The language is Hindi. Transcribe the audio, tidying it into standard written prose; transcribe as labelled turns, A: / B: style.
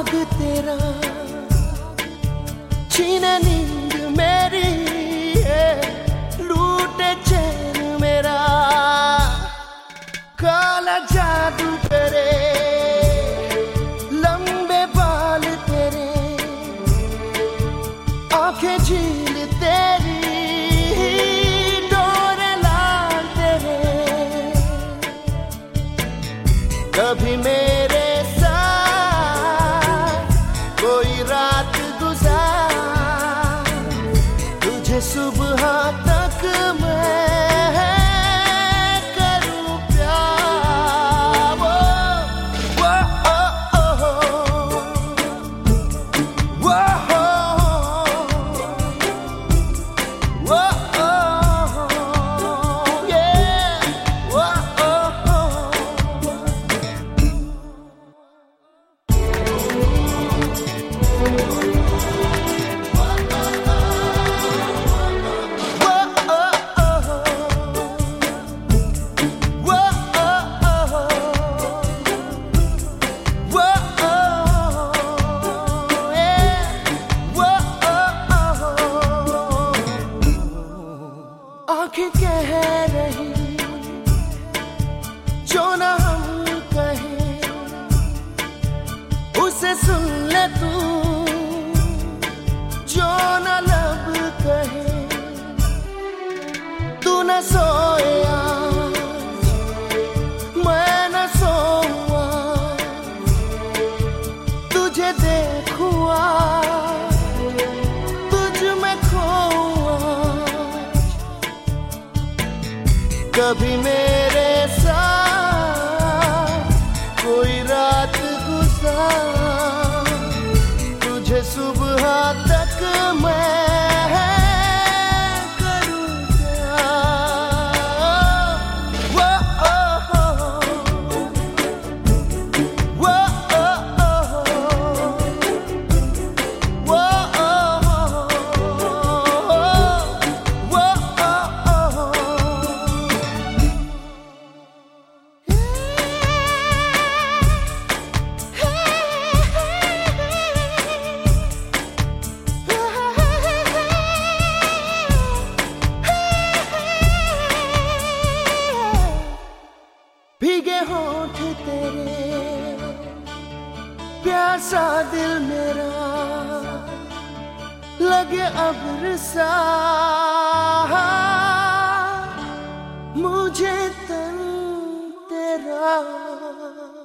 A: याद तेरा छीने नींद मेरी, लूटे चैन मेरा, काला जादू करे, लंबे बाल तेरे, आंखें झील तेरी, डोरे लाल तेरे, कभी मेरे कोई रात गुजार, तुझे सुबह तक मैं करूं प्यार। वो आँखें कह रही जो ना हम कहें, उसे सुन ले तू, जो ना लब कहे। तू न सोया, मैं न सोऊं, तुझे देखूं, तुझ में खोऊं, कभी मेरे साथ कोई रात गुजार, तुझे सुबह तक मैं करूं भीगे होंठ तेरे, प्यासा दिल मेरा, लगे अब्र सा मुझे तन तेरा।